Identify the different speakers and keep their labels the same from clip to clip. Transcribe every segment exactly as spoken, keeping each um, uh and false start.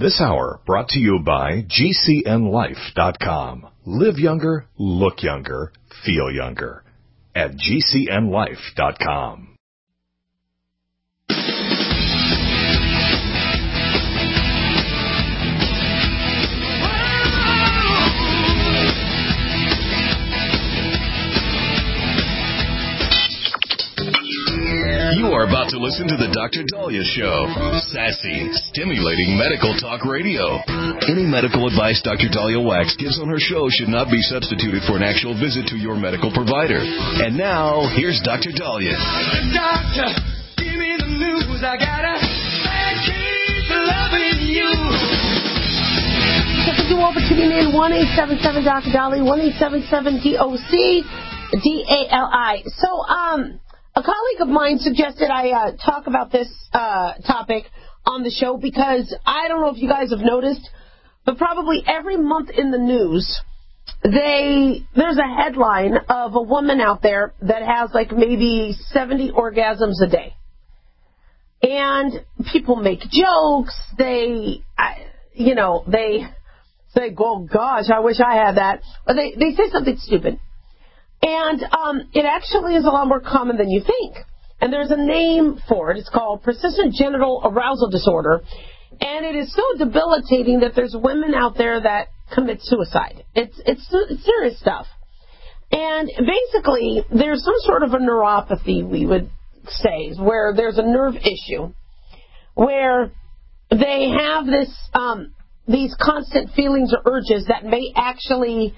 Speaker 1: This hour brought to you by G C N life dot com. Live younger, look younger, feel younger at G C N life dot com. You are about to listen to the Doctor Dahlia Show. Sassy, stimulating medical talk radio. Any medical advice Doctor Dahlia Wax gives on her show should not be substituted for an actual visit to your medical provider. And now, here's Doctor Dahlia.
Speaker 2: Doctor, give me the news. I gotta keep loving you.
Speaker 3: Thank you all for tuning in. one eight seven seven Doctor Dahlia, one eight seven seven D O C D A L I. So, um... a colleague of mine suggested I uh, talk about this uh, topic on the show because I don't know if you guys have noticed, but probably every month in the news, they there's a headline of a woman out there that has like maybe seventy orgasms a day. And people make jokes. They, I, you know, they say, oh, gosh, I wish I had that. Or they, they say something stupid. And um, it actually is a lot more common than you think. And there's a name for it. It's called persistent genital arousal disorder. And it is so debilitating that there's women out there that commit suicide. It's, it's, it's serious stuff. And basically, there's some sort of a neuropathy, we would say, where there's a nerve issue, where they have this um, these constant feelings or urges that may actually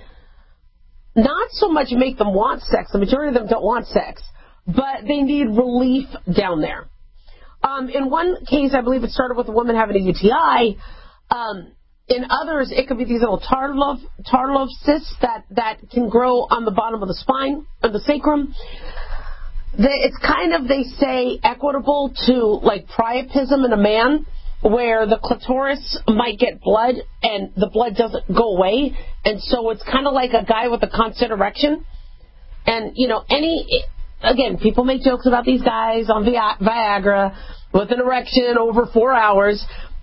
Speaker 3: not so much make them want sex. The majority of them don't want sex, but they need relief down there. Um, in one case, I believe it started with a woman having a U T I. Um, in others, it could be these little Tarlov, Tarlov cysts that, that can grow on the bottom of the spine, or the sacrum. They, it's kind of, they say, equitable to like priapism in a man, where the clitoris might get blood and the blood doesn't go away. And so it's kind of like a guy with a constant erection. And, you know, any, again, people make jokes about these guys on Viagra with an erection over four hours.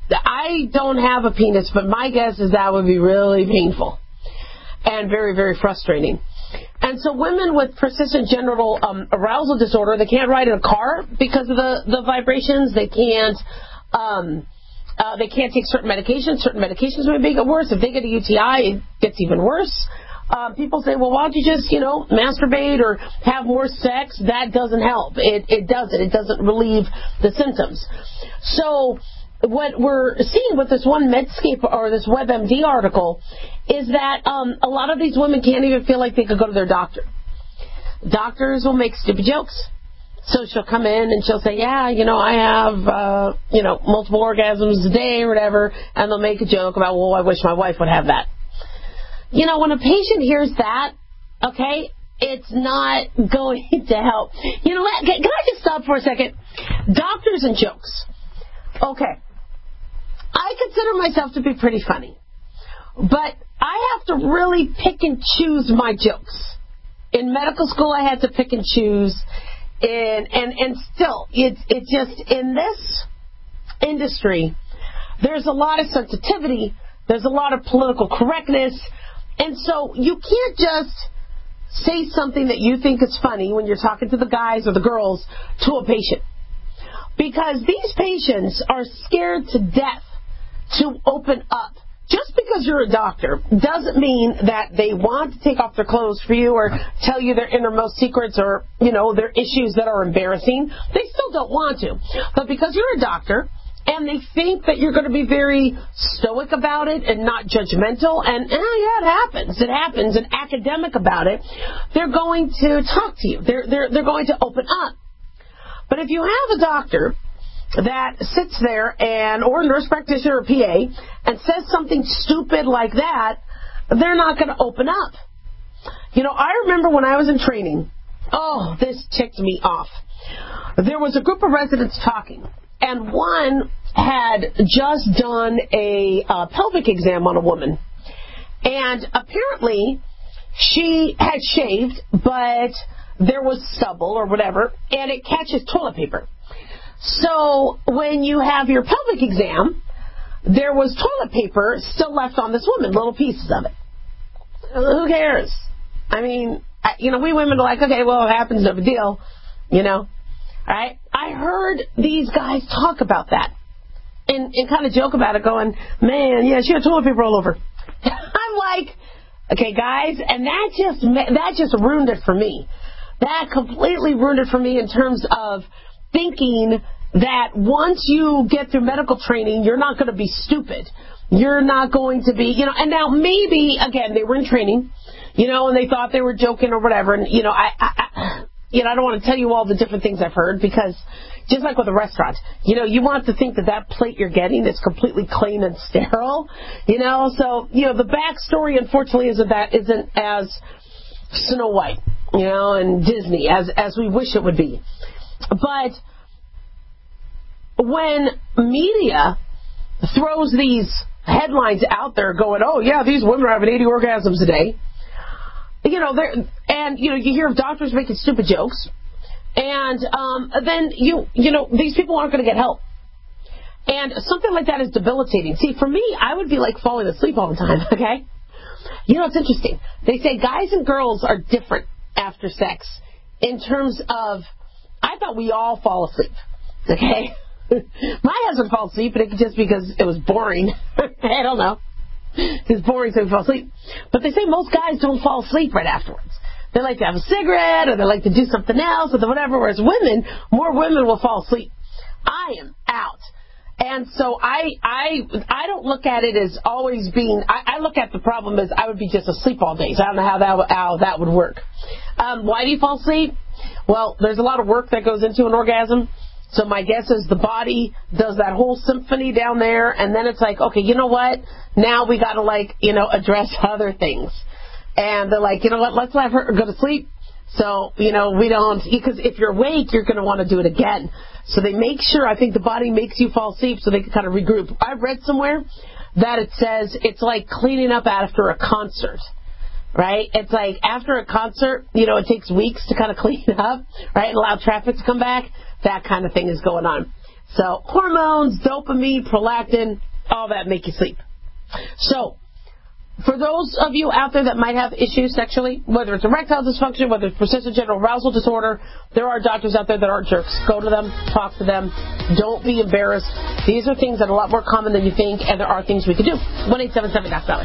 Speaker 3: I don't have a penis, but my guess is that would be really painful and very, very frustrating. And so women with persistent genital um, arousal disorder, they can't ride in a car because of the, the vibrations. They can't Um, uh, they can't take certain medications. Certain medications may make it worse. If they get a U T I, it gets even worse. Um, people say, well, why don't you just, you know, masturbate or have more sex? That doesn't help. It, it doesn't. It doesn't relieve the symptoms. So what we're seeing with this one Medscape or this WebMD article is that um, a lot of these women can't even feel like they could go to their doctor. Doctors will make stupid jokes. So she'll come in and she'll say, yeah, you know, I have, uh, you know, multiple orgasms a day or whatever, and they'll make a joke about, well, I wish my wife would have that. You know, when a patient hears that, okay, it's not going to help. You know what? Can, can I just stop for a second? Doctors and jokes. Okay. I consider myself to be pretty funny, but I have to really pick and choose my jokes. In medical school, I had to pick and choose. And, and and still, it's it just, in this industry, there's a lot of sensitivity, there's a lot of political correctness, and so you can't just say something that you think is funny when you're talking to the guys or the girls to a patient. Because these patients are scared to death to open up. Just because you're a doctor doesn't mean that they want to take off their clothes for you or tell you their innermost secrets or, you know, their issues that are embarrassing. They still don't want to. But because you're a doctor and they think that you're going to be very stoic about it and not judgmental, and, eh, yeah, it happens. It happens, and academic about it, they're going to talk to you. They're, they're, they're going to open up. But if you have a doctor that sits there and, or a nurse practitioner or P A, and says something stupid like that, they're not going to open up. You know, I remember when I was in training, oh, this ticked me off. There was a group of residents talking, and one had just done a uh, pelvic exam on a woman. And apparently, she had shaved, but there was stubble or whatever, and it catches toilet paper. So when you have your pelvic exam, there was toilet paper still left on this woman, little pieces of it. Who cares? I mean, I, you know, we women are like, okay, well, it happens, no big deal, you know. All right? I heard these guys talk about that and, and kind of joke about it, going, man, yeah, she had toilet paper all over. I'm like, okay, guys, and that just that just ruined it for me. That completely ruined it for me in terms of thinking that once you get through medical training, you're not going to be stupid. You're not going to be, you know, and now maybe, again, they were in training, you know, and they thought they were joking or whatever. And, you know, I, I, I you know, I don't want to tell you all the different things I've heard, because just like with a restaurant, you know, you want to think that that plate you're getting is completely clean and sterile, you know. So, you know, the backstory, unfortunately, isn't that, isn't as Snow White, you know, and Disney as, as we wish it would be. But when media throws these headlines out there going, oh, yeah, these women are having eighty orgasms a day, you know, they're, and, you know, you hear of doctors making stupid jokes, and um, then, you you know, these people aren't going to get help. And something like that is debilitating. See, for me, I would be like falling asleep all the time, okay? You know, it's interesting. They say guys and girls are different after sex in terms of, I thought we all fall asleep, okay? My husband falls asleep, but it could just because it was boring. I don't know. It's boring, so he falls asleep. But they say most guys don't fall asleep right afterwards. They like to have a cigarette, or they like to do something else, or whatever, whereas women, more women will fall asleep. I am out. And so I I I don't look at it as always being, I, I look at the problem as I would be just asleep all day. So I don't know how that, how that would work. Um, why do you fall asleep? Well, there's a lot of work that goes into an orgasm. So my guess is the body does that whole symphony down there, and then it's like, okay, you know what? Now we got to, like, you know, address other things. And they're like, you know what? Let's let her go to sleep. So, you know, we don't, because if you're awake, you're going to want to do it again. So they make sure, I think the body makes you fall asleep so they can kind of regroup. I read somewhere that it says it's like cleaning up after a concert. Right? It's like after a concert, you know, it takes weeks to kind of clean up, right, and allow traffic to come back. That kind of thing is going on. So hormones, dopamine, prolactin, all that make you sleep. So for those of you out there that might have issues sexually, whether it's erectile dysfunction, whether it's persistent genital arousal disorder, there are doctors out there that aren't jerks. Go to them, talk to them. Don't be embarrassed. These are things that are a lot more common than you think, and there are things we can do. one eight seven seven Doc Dolly.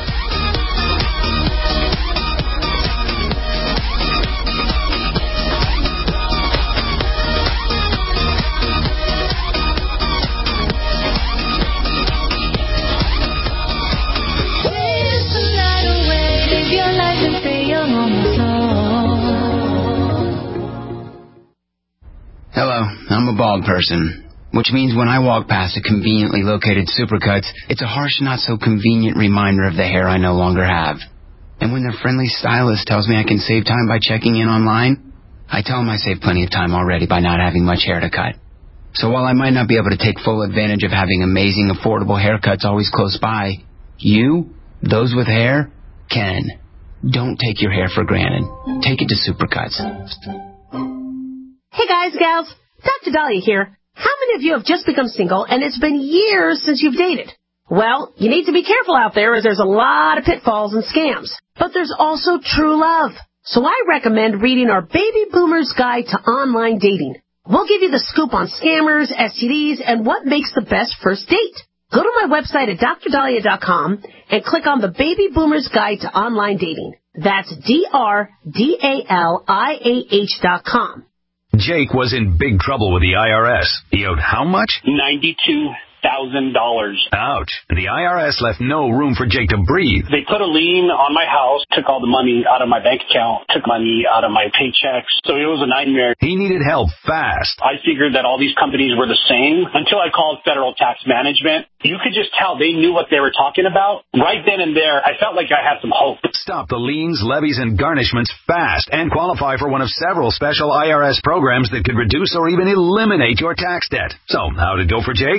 Speaker 4: Hello, I'm a bald person, which means when I walk past a conveniently located Supercuts, it's a harsh, not so convenient reminder of the hair I no longer have. And when their friendly stylist tells me I can save time by checking in online, I tell them I save plenty of time already by not having much hair to cut. So while I might not be able to take full advantage of having amazing, affordable haircuts always close by, you, those with hair, can. Don't take your hair for granted. Take it to Supercuts.
Speaker 3: Hey guys, gals, Doctor Dahlia here. How many of you have just become single and it's been years since you've dated? Well, you need to be careful out there as there's a lot of pitfalls and scams. But there's also true love. So I recommend reading our Baby Boomer's Guide to Online Dating. We'll give you the scoop on scammers, S T Ds, and what makes the best first date. Go to my website at dr dahlia dot com and click on the Baby Boomer's Guide to Online Dating. That's D R D A L I A H dot com.
Speaker 1: Jake was in big trouble with the I R S. He owed how much?
Speaker 5: ninety-two thousand dollars.
Speaker 1: Ouch. The I R S left no room for Jake to breathe.
Speaker 5: They put a lien on my house, took all the money out of my bank account, took money out of my paychecks. So it was a nightmare.
Speaker 1: He needed help fast.
Speaker 5: I figured that all these companies were the same until I called Federal Tax Management. You could just tell they knew what they were talking about. Right then and there, I felt like I had some hope.
Speaker 1: Stop the liens, levies, and garnishments fast and qualify for one of several special I R S programs that could reduce or even eliminate your tax debt. So, how'd it go for Jake?
Speaker 5: It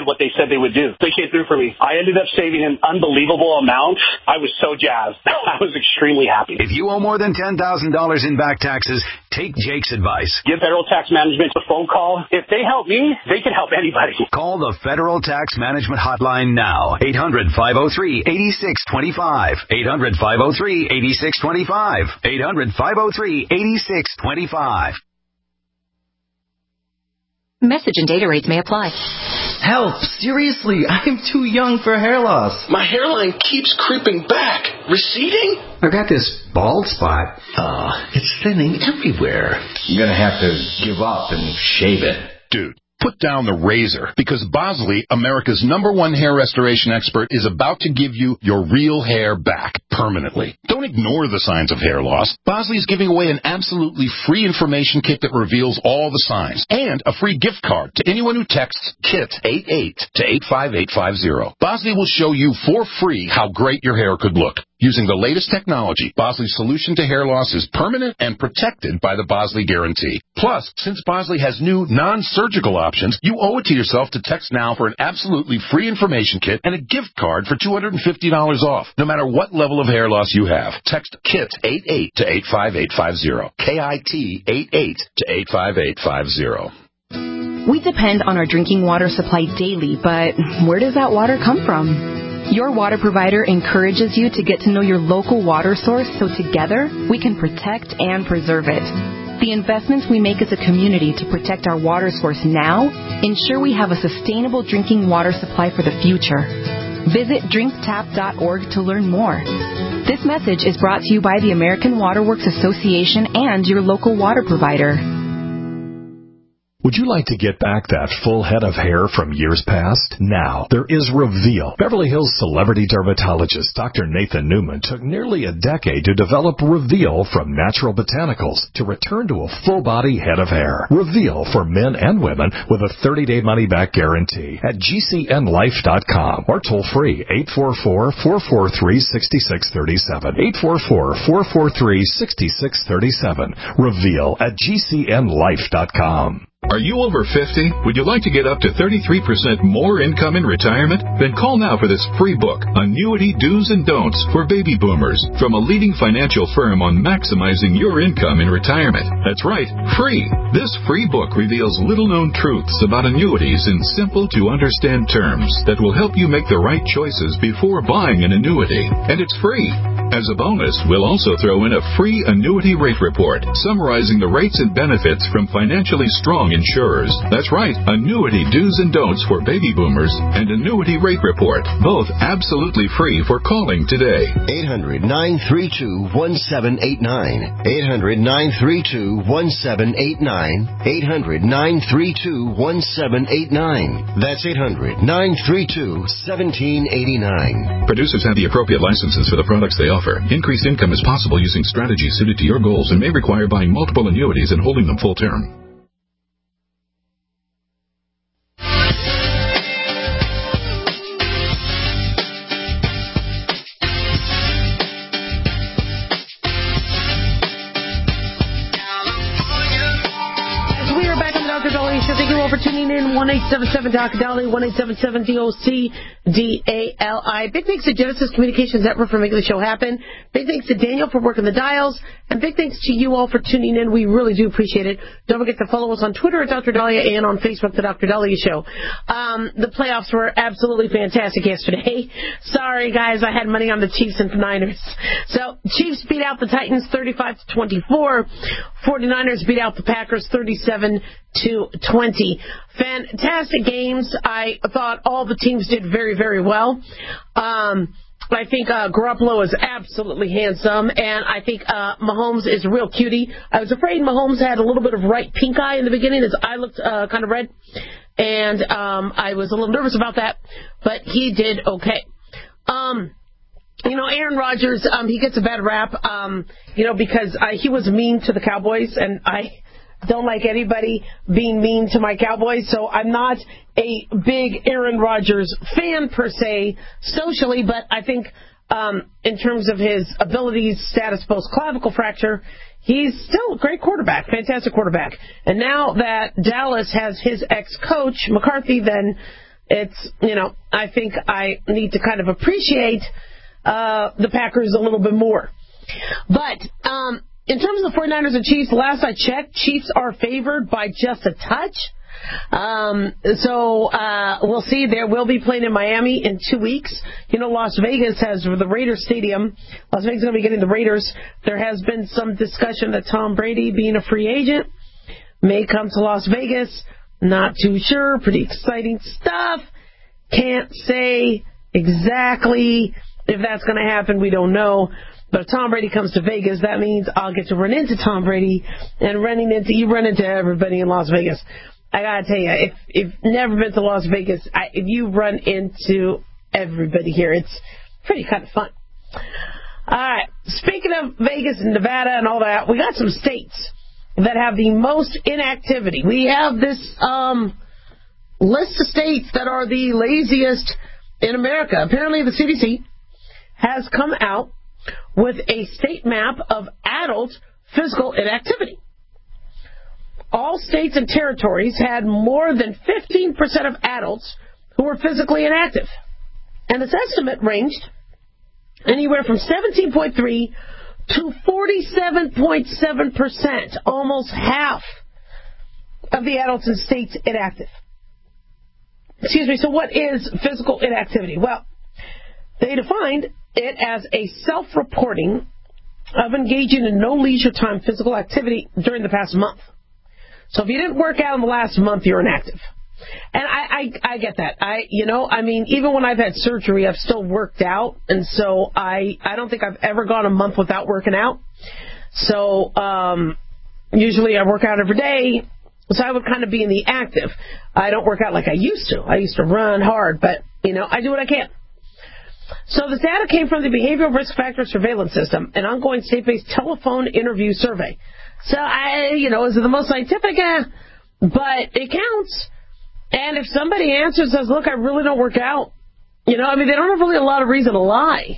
Speaker 5: did what they said they would do. They came through for me. I ended up saving an unbelievable amount. I was so jazzed. I was extremely happy.
Speaker 6: If you owe more than ten thousand dollars in back taxes, take Jake's advice.
Speaker 5: Give Federal Tax Management a phone call. If they help me, they can help anybody.
Speaker 6: Call the Federal Tax Management Hotline now. eight hundred, five oh three, eight six two five. eight hundred, five oh three, eight six two five. eight hundred, five oh three, eight six two five.
Speaker 7: Message and data rates may apply.
Speaker 8: Help! Seriously, I'm too young for hair loss.
Speaker 9: My hairline keeps creeping back. Receding?
Speaker 10: I got this bald spot.
Speaker 9: Oh, it's thinning everywhere.
Speaker 10: I'm gonna have to give up and shave it.
Speaker 11: Dude, put down the razor, because Bosley, America's number one hair restoration expert, is about to give you your real hair back permanently. Don't ignore the signs of hair loss. Bosley is giving away an absolutely free information kit that reveals all the signs, and a free gift card to anyone who texts KIT eighty-eight to eight five eight five zero. Bosley will show you for free how great your hair could look. Using the latest technology, Bosley's solution to hair loss is permanent and protected by the Bosley Guarantee. Plus, since Bosley has new non-surgical options, you owe it to yourself to text now for an absolutely free information kit and a gift card for two hundred fifty dollars off, no matter what level of hair loss you have. Text KIT eighty-eight to eight five eight five zero. K I T eighty-eight to eight five eight five zero.
Speaker 7: We depend on our drinking water supply daily, but where does that water come from? Your water provider encourages you to get to know your local water source so together we can protect and preserve it. The investments we make as a community to protect our water source now ensure we have a sustainable drinking water supply for the future. Visit drink tap dot org to learn more. This message is brought to you by the American Water Works Association and your local water provider.
Speaker 12: Would you like to get back that full head of hair from years past? Now, there is Reveal. Beverly Hills celebrity dermatologist Doctor Nathan Newman took nearly a decade to develop Reveal from natural botanicals to return to a full-body head of hair. Reveal for men and women with a thirty-day money-back guarantee at G C N life dot com or toll-free eight four four, four four three, six six three seven. eight four four, four four three, six six three seven. Reveal at G C N life dot com.
Speaker 13: Are you over fifty? Would you like to get up to thirty-three percent more income in retirement? Then call now for this free book, Annuity Do's and Don'ts for Baby Boomers, from a leading financial firm on maximizing your income in retirement. That's right, free. This free book reveals little-known truths about annuities in simple-to-understand terms that will help you make the right choices before buying an annuity. And it's free. As a bonus, we'll also throw in a free annuity rate report summarizing the rates and benefits from financially strong insurers. That's right, Annuity Do's and Don'ts for Baby Boomers and Annuity Rate Report, both absolutely free for calling today.
Speaker 14: eight hundred, nine three two, one seven eight nine. eight hundred, nine three two, one seven eight nine. eight hundred, nine three two, one seven eight nine. That's eight hundred, nine three two, one seven eight nine.
Speaker 13: Producers have the appropriate licenses for the products they offer. Increased income is possible using strategies suited to your goals and may require buying multiple annuities and holding them full term.
Speaker 3: For tuning in, one eight seven seven D O C Dolly, one eight seven seven D O C D A L I. Big thanks to Genesis Communications Network for making the show happen. Big thanks to Daniel for working the dials. And big thanks to you all for tuning in. We really do appreciate it. Don't forget to follow us on Twitter at Doctor Dahlia and on Facebook, The Doctor Dahlia Show. Um, the playoffs were absolutely fantastic yesterday. Sorry, guys, I had money on the Chiefs and Niners. So, Chiefs beat out the Titans thirty-five to twenty-four. forty-niners beat out the Packers thirty-seven to twenty. Fantastic games. I thought all the teams did very, very well. Um, I think uh, Garoppolo is absolutely handsome, and I think uh, Mahomes is a real cutie. I was afraid Mahomes had a little bit of right pink eye in the beginning. His eye looked uh, kind of red, and um, I was a little nervous about that, but he did okay. Um, you know, Aaron Rodgers, um, he gets a bad rap, um, you know, because I, he was mean to the Cowboys, and I don't like anybody being mean to my Cowboys, so I'm not a big Aaron Rodgers fan per se socially, but I think um, in terms of his abilities, status post-clavicle fracture, he's still a great quarterback, fantastic quarterback. And now that Dallas has his ex-coach, McCarthy, then It's, you know, I think I need to kind of appreciate uh, the Packers a little bit more. But um, in terms of the 49ers and Chiefs, last I checked, Chiefs are favored by just a touch. Um, so uh, we'll see. They will be playing in Miami in two weeks. You know, Las Vegas has the Raiders Stadium. Las Vegas is going to be getting the Raiders. There has been some discussion that Tom Brady, being a free agent, may come to Las Vegas. Not too sure. Pretty exciting stuff. Can't say exactly if that's going to happen. We don't know. But if Tom Brady comes to Vegas, that means I'll get to run into Tom Brady, and running into you run into everybody in Las Vegas. I gotta tell you, if if never been to Las Vegas, I, if you run into everybody here, it's pretty kind of fun. All right, speaking of Vegas and Nevada and all that, we got some states that have the most inactivity. We have this um, list of states that are the laziest in America. Apparently, the C D C has come out with a state map of adult physical inactivity. All states and territories had more than fifteen percent of adults who were physically inactive. And this estimate ranged anywhere from seventeen point three to forty-seven point seven percent, almost half of the adults in states inactive. Excuse me, so what is physical inactivity? Well, they defined it as a self-reporting of engaging in no leisure time physical activity during the past month. So if you didn't work out in the last month, you're inactive. And I, I, I get that. I, you know, I mean, even when I've had surgery, I've still worked out. And so I, I don't think I've ever gone a month without working out. So, um, usually I work out every day. So I would kind of be in the active. I don't work out like I used to. I used to run hard, but, you know, I do what I can. So this data came from the Behavioral Risk Factor Surveillance System, an ongoing state-based telephone interview survey. So, I, you know, is it the most scientific? Eh, but it counts. And if somebody answers, says, look, I really don't work out, you know, I mean, they don't have really a lot of reason to lie.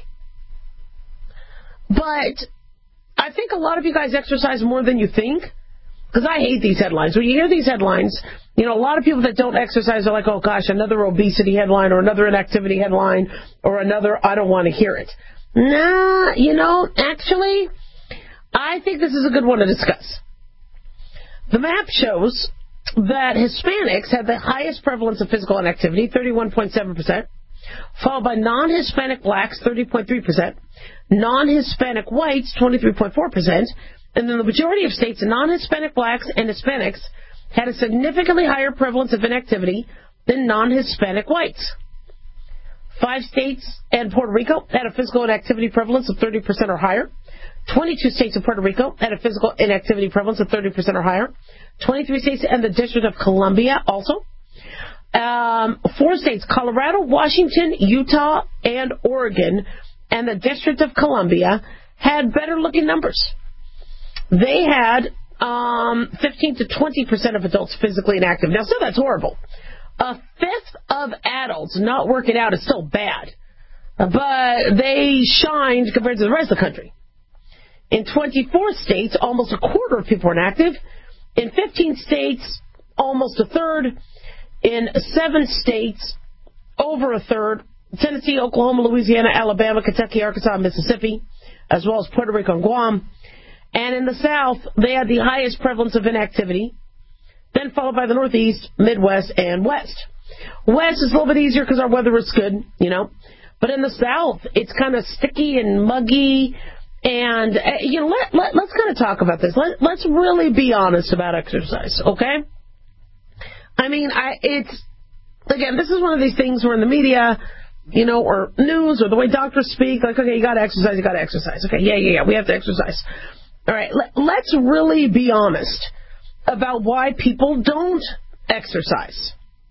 Speaker 3: But I think a lot of you guys exercise more than you think. Because I hate these headlines. When you hear these headlines, you know, a lot of people that don't exercise are like, oh, gosh, another obesity headline or another inactivity headline or another, I don't want to hear it. Nah, you know, actually, I think this is a good one to discuss. The map shows that Hispanics have the highest prevalence of physical inactivity, thirty-one point seven percent, followed by non-Hispanic blacks, thirty point three percent, non-Hispanic whites, twenty-three point four percent, and then the majority of states, non-Hispanic blacks and Hispanics, had a significantly higher prevalence of inactivity than non-Hispanic whites. Five states and Puerto Rico had a physical inactivity prevalence of thirty percent or higher. twenty-two states and Puerto Rico had a physical inactivity prevalence of thirty percent or higher. twenty-three states and the District of Columbia also. Um, four states, Colorado, Washington, Utah, and Oregon, and the District of Columbia had better looking numbers. They had um, fifteen to twenty percent of adults physically inactive. Now, so that's horrible. A fifth of adults not working out is still bad, but they shined compared to the rest of the country. In twenty-four states, almost a quarter of people are inactive. In fifteen states, almost a third. In seven states, over a third. Tennessee, Oklahoma, Louisiana, Alabama, Kentucky, Arkansas, Mississippi, as well as Puerto Rico and Guam. And in the South, they had the highest prevalence of inactivity, then followed by the Northeast, Midwest, and West. West is a little bit easier because our weather is good, you know. But in the South, it's kind of sticky and muggy. And, uh, you know, let, let, let's kind of talk about this. Let, let's really be honest about exercise, okay? I mean, I it's, again, this is one of these things where in the media, you know, or news, or the way doctors speak, like, okay, you got to exercise, you got to exercise. Okay, yeah, yeah, yeah, we have to exercise. All right, let, let's really be honest about why people don't exercise.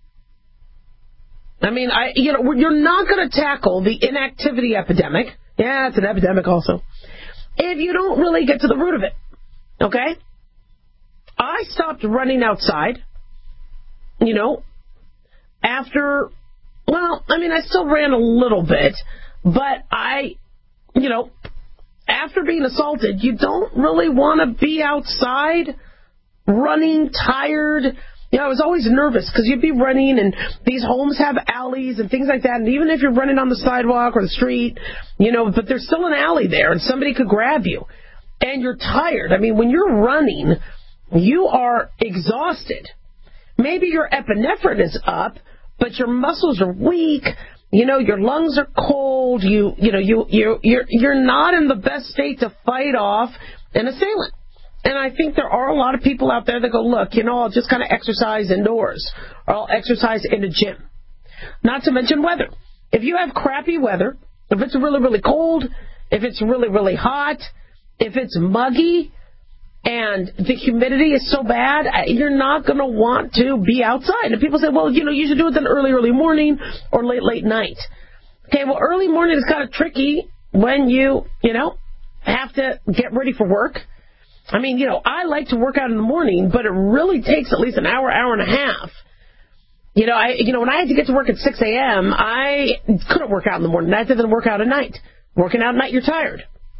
Speaker 3: I mean, I you know, you're not going to tackle the inactivity epidemic. Yeah, it's an epidemic also. If you don't really get to the root of it, okay? I stopped running outside, you know, after, well, I mean, I still ran a little bit, but I, you know, after being assaulted, you don't really want to be outside running, tired. You know, I was always nervous because you'd be running and these homes have alleys and things like that. And even if you're running on the sidewalk or the street, you know, but there's still an alley there and somebody could grab you. And you're tired. I mean, when you're running, you are exhausted. Maybe your epinephrine is up, but your muscles are weak. You know, your lungs are cold. You, you know, you, you, you're, you're not in the best state to fight off an assailant. And I think there are a lot of people out there that go, look, you know, I'll just kind of exercise indoors or I'll exercise in a gym. Not to mention weather. If you have crappy weather, if it's really, really cold, if it's really, really hot, if it's muggy and the humidity is so bad, you're not going to want to be outside. And people say, well, you know, you should do it in early, early morning or late, late night. Okay, well, early morning is kind of tricky when you, you know, have to get ready for work. I mean, you know, I like to work out in the morning, but it really takes at least an hour, hour and a half. You know, I, you know, when I had to get to work at six a.m., I couldn't work out in the morning. I had to then work out at night. Working out at night, you're tired.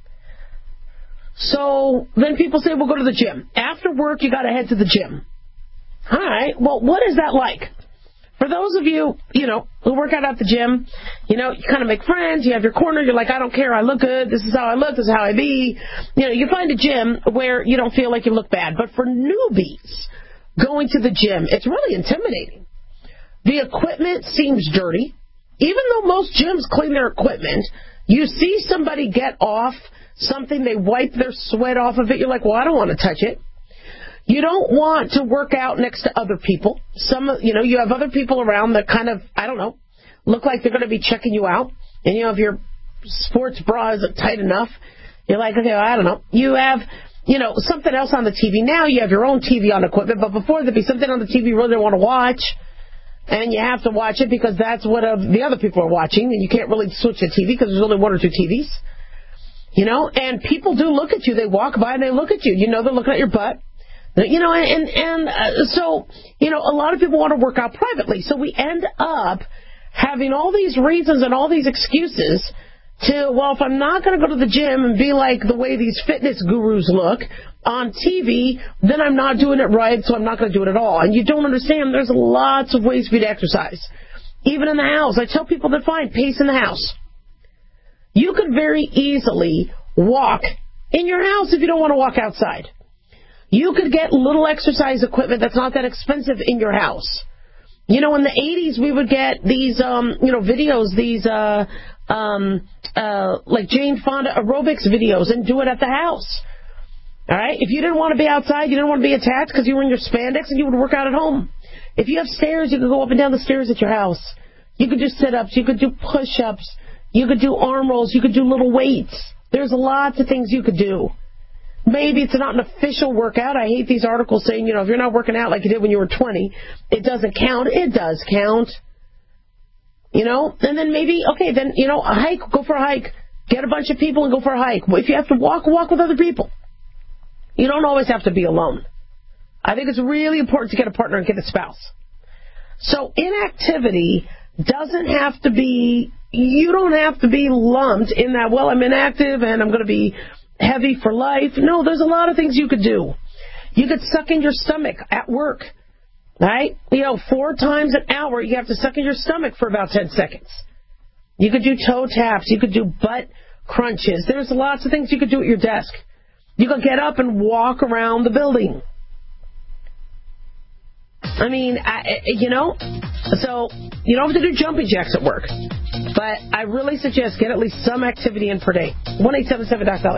Speaker 3: So then people say, well, go to the gym. After work, you got to head to the gym. All right. Well, what is that like? For those of you, you know, who work out at the gym, you know, you kind of make friends. You have your corner. You're like, I don't care. I look good. This is how I look. This is how I be. You know, you find a gym where you don't feel like you look bad. But for newbies going to the gym, it's really intimidating. The equipment seems dirty. Even though most gyms clean their equipment, you see somebody get off something, they wipe their sweat off of it. You're like, well, I don't want to touch it. You don't want to work out next to other people. Some, you know, you have other people around that kind of, I don't know, look like they're going to be checking you out. And, you know, if your sports bra isn't tight enough, you're like, okay, well, I don't know. You have, you know, something else on the T V. Now you have your own T V on equipment, but before there'd be something on the T V you really don't want to watch. And you have to watch it because that's what uh, the other people are watching. And you can't really switch a T V because there's only one or two T Vs. You know, and people do look at you. They walk by and they look at you. You know, they're looking at your butt. You know, and, and uh, so, you know, a lot of people want to work out privately. So we end up having all these reasons and all these excuses to, well, if I'm not going to go to the gym and be like the way these fitness gurus look on T V, then I'm not doing it right, so I'm not going to do it at all. And you don't understand, there's lots of ways for you to exercise. Even in the house. I tell people to find pace in the house. You could very easily walk in your house if you don't want to walk outside. You could get little exercise equipment that's not that expensive in your house. You know, in the eighties, we would get these, um, you know, videos, these, uh, um, uh, like Jane Fonda aerobics videos and do it at the house. All right? If you didn't want to be outside, you didn't want to be attached because you were in your spandex and you would work out at home. If you have stairs, you could go up and down the stairs at your house. You could do sit-ups. You could do push-ups. You could do arm rolls. You could do little weights. There's lots of things you could do. Maybe it's not an official workout. I hate these articles saying, you know, if you're not working out like you did when you were twenty, it doesn't count. It does count. You know, and then maybe, okay, then, you know, a hike, go for a hike. Get a bunch of people and go for a hike. If you have to walk, walk with other people. You don't always have to be alone. I think it's really important to get a partner and get a spouse. So inactivity doesn't have to be, you don't have to be lumped in that, well, I'm inactive and I'm going to be heavy for life. No, there's a lot of things you could do. You could suck in your stomach at work, right? You know, four times an hour, you have to suck in your stomach for about ten seconds. You could do toe taps. You could do butt crunches. There's lots of things you could do at your desk. You could get up and walk around the building. I mean, I, you know, so you don't have to do jumping jacks at work. But I really suggest get at least some activity in per day. one eight seven seven Doc Dolly.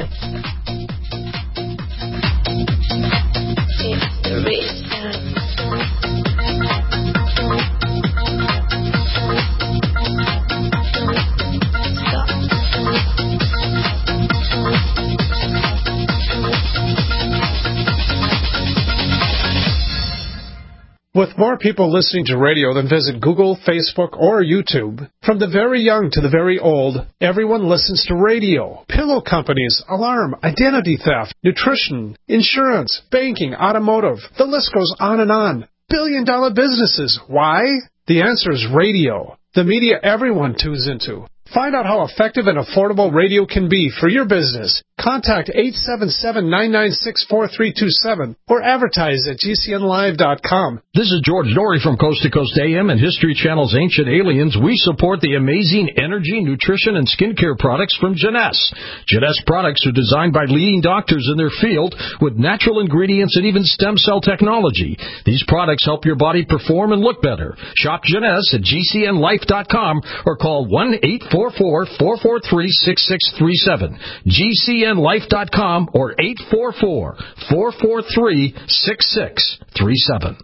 Speaker 15: With more people listening to radio than visit Google, Facebook, or YouTube, from the very young to the very old, everyone listens to radio. Pillow companies, alarm, identity theft, nutrition, insurance, banking, automotive. The list goes on and on. Billion-dollar businesses. Why? The answer is radio. The media everyone tunes into. Find out how effective and affordable radio can be for your business. Contact eight seven seven, nine nine six, four three two seven or advertise at G C N live dot com.
Speaker 16: This is George Norrie from Coast to Coast A M and History Channel's Ancient Aliens. We support the amazing energy, nutrition, and skincare products from Jeunesse. Jeunesse products are designed by leading doctors in their field with natural ingredients and even stem cell technology. These products help your body perform and look better. Shop Jeunesse at G C N life dot com or call one eight four four, four four three, six six three seven. G C N life dot com or eight four four, four four three, six six three seven.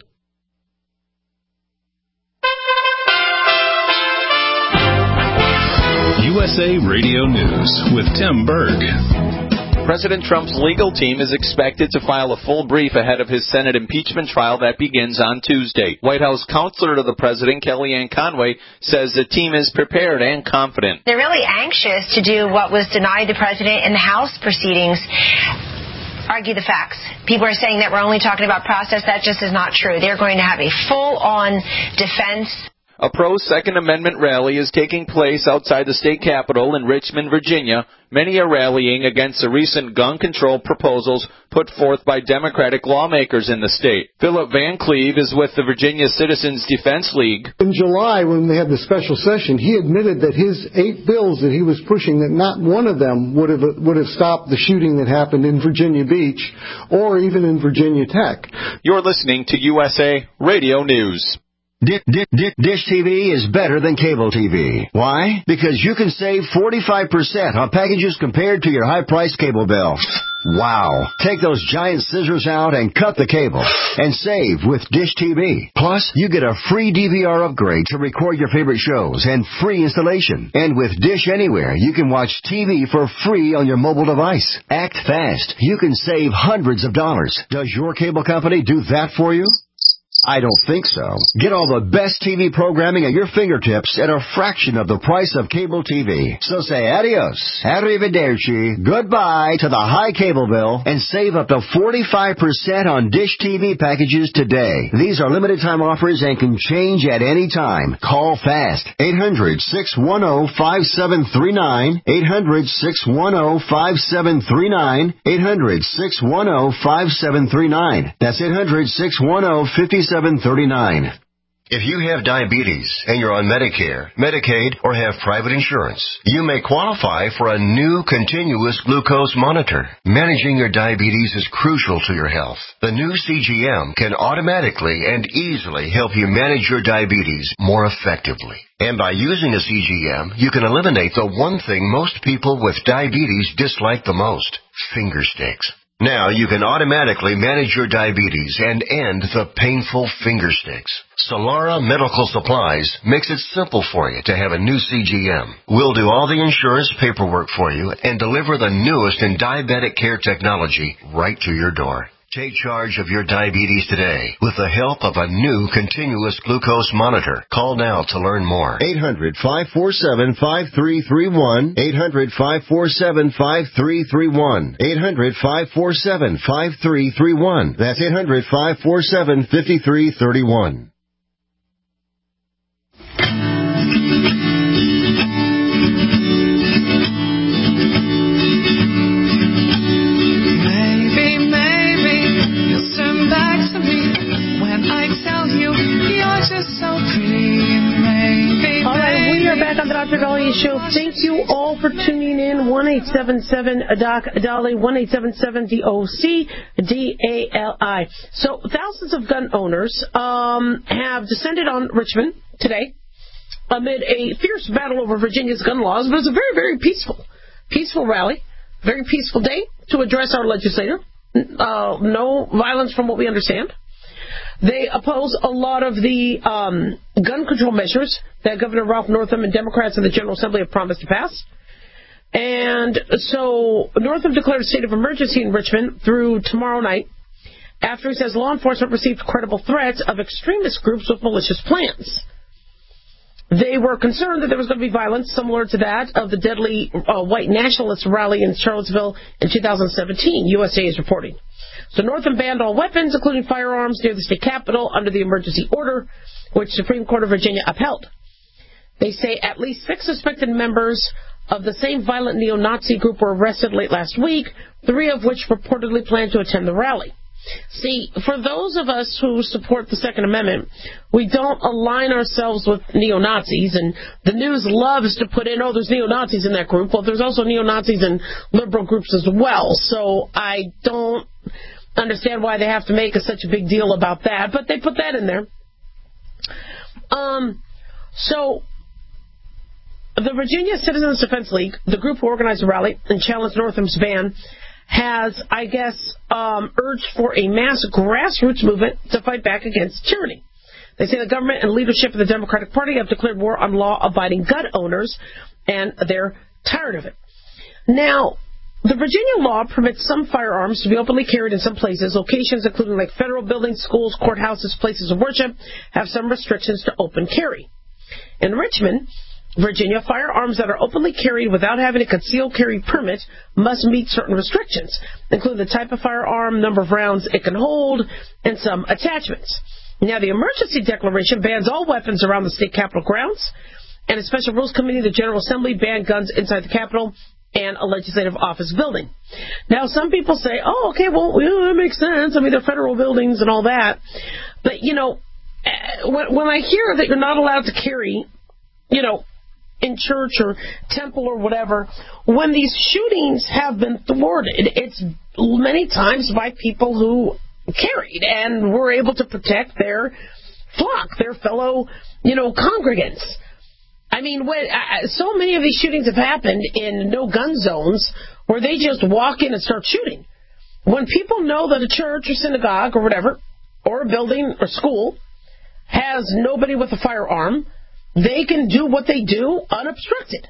Speaker 13: U S A Radio News with Tim Berg.
Speaker 17: President Trump's legal team is expected to file a full brief ahead of his Senate impeachment trial that begins on Tuesday. White House counselor to the president, Kellyanne Conway, says the team is prepared and confident.
Speaker 18: They're really anxious to do what was denied the president in the House proceedings. Argue the facts. People are saying that we're only talking about process. That just is not true. They're going to have a full-on defense.
Speaker 17: A pro-Second Amendment rally is taking place outside the state capitol in Richmond, Virginia. Many are rallying against the recent gun control proposals put forth by Democratic lawmakers in the state. Philip Van Cleve is with the Virginia Citizens Defense League.
Speaker 19: In July, when they had the special session, he admitted that his eight bills that he was pushing, that not one of them would have would have stopped the shooting that happened in Virginia Beach or even in Virginia Tech.
Speaker 17: You're listening to U S A Radio News.
Speaker 14: Dish T V is better than cable T V. Why? Because you can save forty-five percent on packages compared to your high-priced cable bill. Wow. Take those giant scissors out and cut the cable and save with Dish T V. Plus, you get a free D V R upgrade to record your favorite shows and free installation. And with Dish Anywhere, you can watch T V for free on your mobile device. Act fast. You can save hundreds of dollars. Does your cable company do that for you? I don't think so. Get all the best T V programming at your fingertips at a fraction of the price of cable T V. So say adios, arrivederci, goodbye to the high cable bill and save up to forty-five percent on Dish T V packages today. These are limited time offers and can change at any time. Call fast. eight hundred, six one zero, five seven three nine. eight hundred, six one zero, five seven three nine. eight hundred, six one zero, five seven three nine. That's eight hundred, six one zero, five seven three nine.
Speaker 20: If you have diabetes and you're on Medicare, Medicaid, or have private insurance, you may qualify for a new continuous glucose monitor. Managing your diabetes is crucial to your health. The new C G M can automatically and easily help you manage your diabetes more effectively. And by using a C G M, you can eliminate the one thing most people with diabetes dislike the most: finger sticks. Now you can automatically manage your diabetes and end the painful finger sticks. Solara Medical Supplies makes it simple for you to have a new C G M. We'll do all the insurance paperwork for you and deliver the newest in diabetic care technology right to your door. Take charge of your diabetes today with the help of a new continuous glucose monitor. Call now to learn more.
Speaker 14: eight hundred, five four seven, five three three one. eight hundred, five four seven, five three three one. eight hundred, five four seven, five three three one. That's eight hundred, five four seven, five three three one.
Speaker 3: Back on the Doctor Dahlia Show. Thank you all for tuning in. one eight seven seven Doc Dali, one eight seven seven D O C D A L I. So thousands of gun owners um, have descended on Richmond today amid a fierce battle over Virginia's gun laws, but it's a very, very peaceful, peaceful rally, very peaceful day to address our legislator. Uh, no violence from what we understand. They oppose a lot of the um, gun control measures that Governor Ralph Northam and Democrats in the General Assembly have promised to pass. And so Northam declared a state of emergency in Richmond through tomorrow night after he says law enforcement received credible threats of extremist groups with malicious plans. They were concerned that there was going to be violence similar to that of the deadly uh, white nationalist rally in Charlottesville in two thousand seventeen, U S A is reporting. So Northam banned all weapons, including firearms, near the state capitol under the emergency order, which the Supreme Court of Virginia upheld. They say at least six suspected members of the same violent neo-Nazi group were arrested late last week, three of which reportedly plan to attend the rally. See, for those of us who support the Second Amendment, we don't align ourselves with neo-Nazis, and the news loves to put in, oh, there's neo-Nazis in that group. Well, there's also neo-Nazis in liberal groups as well, so I don't understand why they have to make a, such a big deal about that, but they put that in there. Um, so, the Virginia Citizens Defense League, the group who organized the rally and challenged Northam's ban, has, I guess, um, urged for a mass grassroots movement to fight back against tyranny. They say the government and leadership of the Democratic Party have declared war on law-abiding gun owners, and they're tired of it. Now, the Virginia law permits some firearms to be openly carried in some places. Locations including like federal buildings, schools, courthouses, places of worship have some restrictions to open carry. In Richmond, Virginia, firearms that are openly carried without having a concealed carry permit must meet certain restrictions, including the type of firearm, number of rounds it can hold, and some attachments. Now, the emergency declaration bans all weapons around the state capitol grounds, and a special rules committee of the General Assembly banned guns inside the Capitol and a legislative office building. Now, some people say, oh, okay, well, yeah, that makes sense. I mean, they're federal buildings and all that. But, you know, when, when I hear that you're not allowed to carry, you know, in church or temple or whatever, when these shootings have been thwarted, it's many times by people who carried and were able to protect their flock, their fellow, you know, congregants. I mean, when, uh, so many of these shootings have happened in no-gun zones where they just walk in and start shooting. When people know that a church or synagogue or whatever, or a building or school, has nobody with a firearm, they can do what they do unobstructed.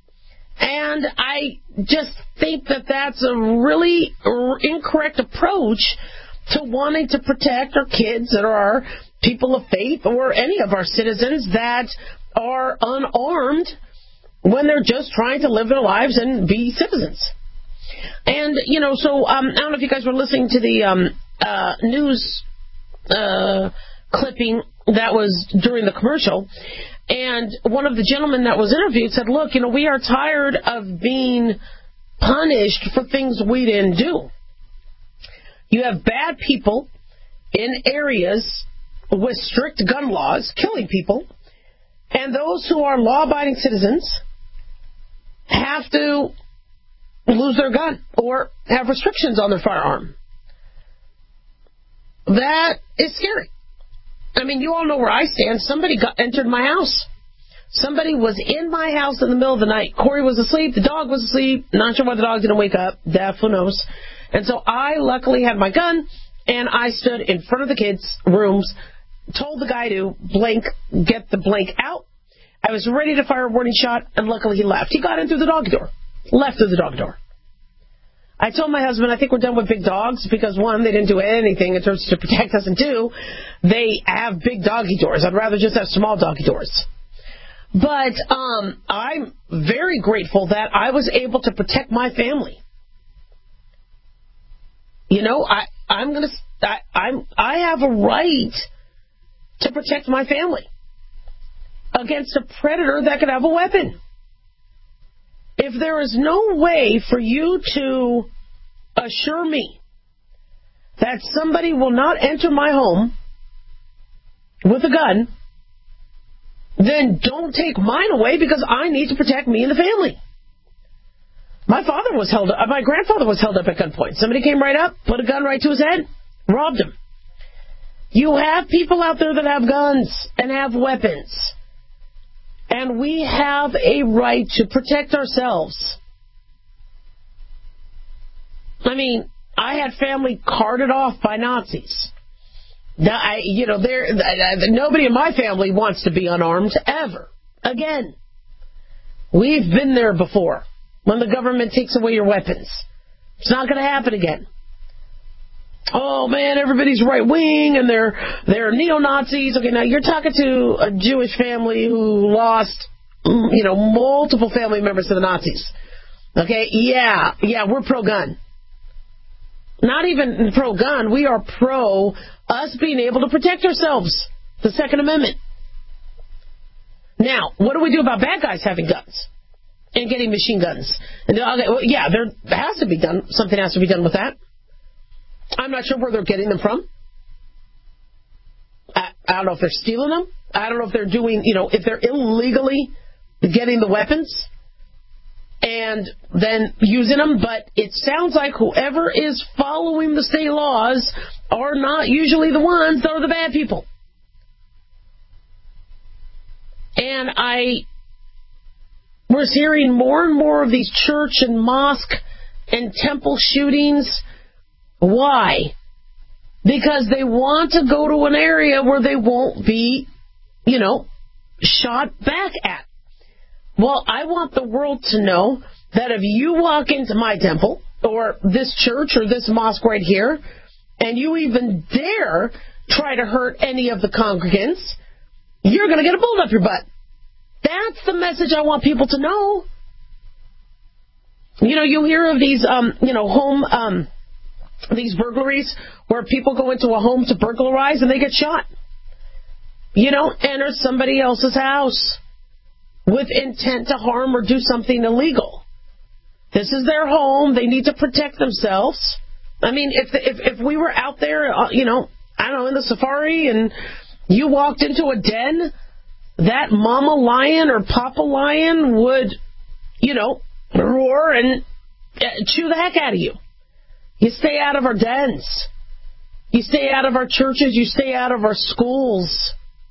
Speaker 3: And I just think that that's a really incorrect approach to wanting to protect our kids or our people of faith or any of our citizens that are unarmed when they're just trying to live their lives and be citizens. And, you know, so um, I don't know if you guys were listening to the um, uh, news uh, clipping that was during the commercial. And one of the gentlemen that was interviewed said, look, you know, we are tired of being punished for things we didn't do. You have bad people in areas with strict gun laws killing people, and those who are law-abiding citizens have to lose their gun or have restrictions on their firearm. That is scary. I mean, you all know where I stand. Somebody got, entered my house. Somebody was in my house in the middle of the night. Corey was asleep. The dog was asleep. Not sure why the dog didn't wake up. Deaf, who knows. And so I luckily had my gun, and I stood in front of the kids' rooms, told the guy to blank, get the blank out. I was ready to fire a warning shot, and luckily he left. He got in through the dog door. Left through the dog door. I told my husband, I think we're done with big dogs because, one, they didn't do anything in terms to protect us, and two, they have big doggy doors. I'd rather just have small doggy doors. But um, I'm very grateful that I was able to protect my family. You know, I, I'm gonna, I, I'm, I have a right to protect my family against a predator that could have a weapon. If there is no way for you to assure me that somebody will not enter my home with a gun, then don't take mine away because I need to protect me and the family. My father was held up, my grandfather was held up at gunpoint. Somebody came right up, put a gun right to his head, robbed him. You have people out there that have guns and have weapons. And we have a right to protect ourselves. I mean, I had family carted off by Nazis. Now, I, you know, there, nobody in my family wants to be unarmed ever again. We've been there before. When the government takes away your weapons, it's not going to happen again. Oh man, everybody's right wing and they're they're neo-Nazis. Okay, now you're talking to a Jewish family who lost, you know, multiple family members to the Nazis. Okay, yeah, yeah, we're pro-gun. Not even pro-gun, we are pro us being able to protect ourselves. The Second Amendment. Now, what do we do about bad guys having guns and getting machine guns? And okay, well, yeah, there has to be done. Something has to be done with that. I'm not sure where they're getting them from. I, I don't know if they're stealing them. I don't know if they're doing, you know, if they're illegally getting the weapons and then using them. But it sounds like whoever is following the state laws are not usually the ones that are the bad people. And I was hearing more and more of these church and mosque and temple shootings. Why? Because they want to go to an area where they won't be, you know, shot back at. Well, I want the world to know that if you walk into my temple or this church or this mosque right here, and you even dare try to hurt any of the congregants, you're going to get a bullet up your butt. That's the message I want people to know. You know, you hear of these, um, you know, home, um, these burglaries where people go into a home to burglarize and they get shot. You don't enter somebody else's house with intent to harm or do something illegal. This is their home. They need to protect themselves. I mean, if the, if if we were out there, uh, you know, I don't know, in the safari and you walked into a den, that mama lion or papa lion would, you know, roar and chew the heck out of you. You stay out of our dens. You stay out of our churches. You stay out of our schools.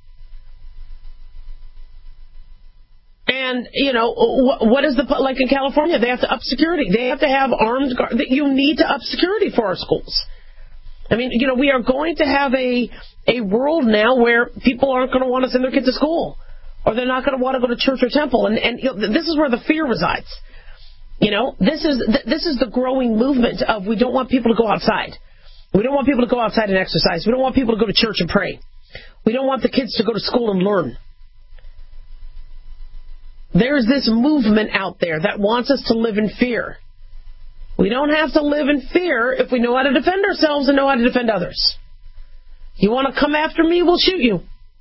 Speaker 3: And, you know, what is the, like in California, they have to up security. They have to have armed guards. You need to up security for our schools. I mean, you know, we are going to have a a world now where people aren't going to want to send their kids to school, or they're not going to want to go to church or temple, and and you know, this is where the fear resides. You know, this is this is the growing movement of we don't want people to go outside. We don't want people to go outside and exercise. We don't want people to go to church and pray. We don't want the kids to go to school and learn. There's this movement out there that wants us to live in fear. We don't have to live in fear if we know how to defend ourselves and know how to defend others. You want to come after me, we'll shoot you.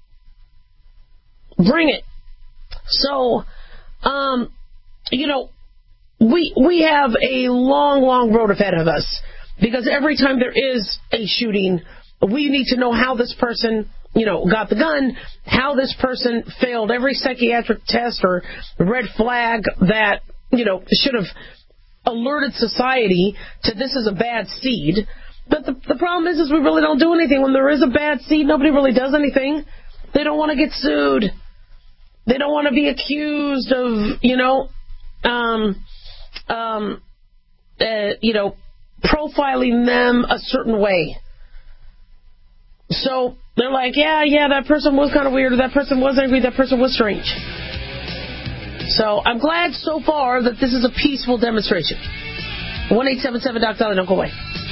Speaker 3: Bring it. So, um, you know, we we have a long, long road ahead of us, because every time there is a shooting, we need to know how this person, you know, got the gun, how this person failed every psychiatric test or red flag that, you know, should have alerted society to this is a bad seed. But the, the problem is, is we really don't do anything. When there is a bad seed, nobody really does anything. They don't want to get sued. They don't want to be accused of, you know, um, um, uh, you know, profiling them a certain way. So they're like, yeah, yeah, that person was kind of weird, or that person was angry, that person was strange. So I'm glad so far that this is a peaceful demonstration. one eight seven seven Doc Dolly, don't go away.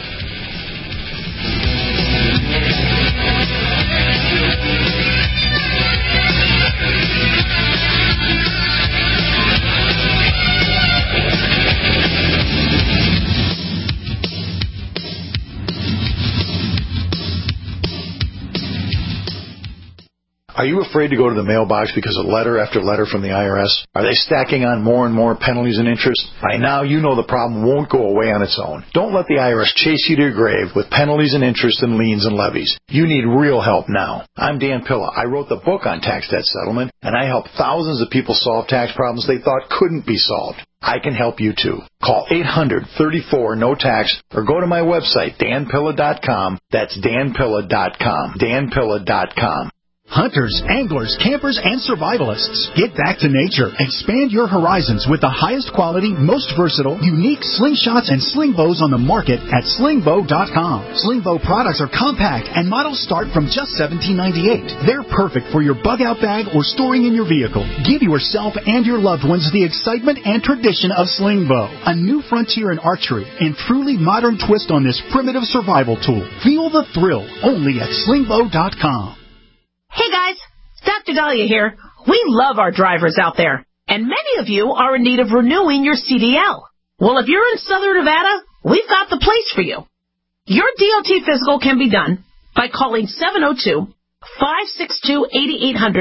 Speaker 21: Are you afraid to go to the mailbox because of letter after letter from the I R S? Are they stacking on more and more penalties and interest? By now, you know the problem won't go away on its own. Don't let the I R S chase you to your grave with penalties and interest and liens and levies. You need real help now. I'm Dan Pilla. I wrote the book on tax debt settlement, and I help thousands of people solve tax problems they thought couldn't be solved. I can help you too. Call eight hundred, thirty-four, no tax or go to my website, dan pilla dot com. That's dan pilla dot com. dan pilla dot com.
Speaker 22: Hunters, anglers, campers, and survivalists. Get back to nature. Expand your horizons with the highest quality, most versatile, unique slingshots and sling bows on the market at sling bow dot com. Sling bow products are compact and models start from just seventeen ninety-eight. They're perfect for your bug-out bag or storing in your vehicle. Give yourself and your loved ones the excitement and tradition of sling bow. A new frontier in archery and truly modern twist on this primitive survival tool. Feel the thrill only at sling bow dot com.
Speaker 23: Hey guys, Doctor Dahlia here. We love our drivers out there, and many of you are in need of renewing your C D L. Well, if you're in Southern Nevada, we've got the place for you. Your D O T physical can be done by calling seven oh two, five six two, eight eight hundred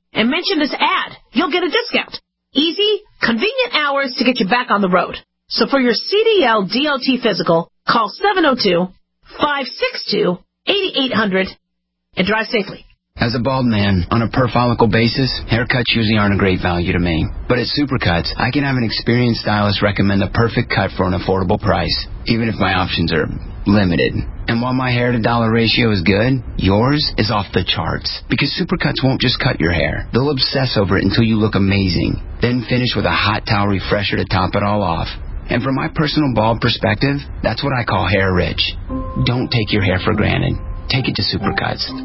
Speaker 23: and mention this ad. You'll get a discount. Easy, convenient hours to get you back on the road. So for your C D L D O T physical, call seven oh two, five six two, eight eight hundred and drive safely.
Speaker 1: As a bald man, on a per-follicle basis, haircuts usually aren't a great value to me. But at Supercuts, I can have an experienced stylist recommend the perfect cut for an affordable price, even if my options are limited. And while my hair-to-dollar ratio is good, yours is off the charts. Because Supercuts won't just cut your hair. They'll obsess over it until you look amazing. Then finish with a hot towel refresher to top it all off. And from my personal bald perspective, that's what I call hair rich. Don't take your hair for granted. Take it to Supercuts.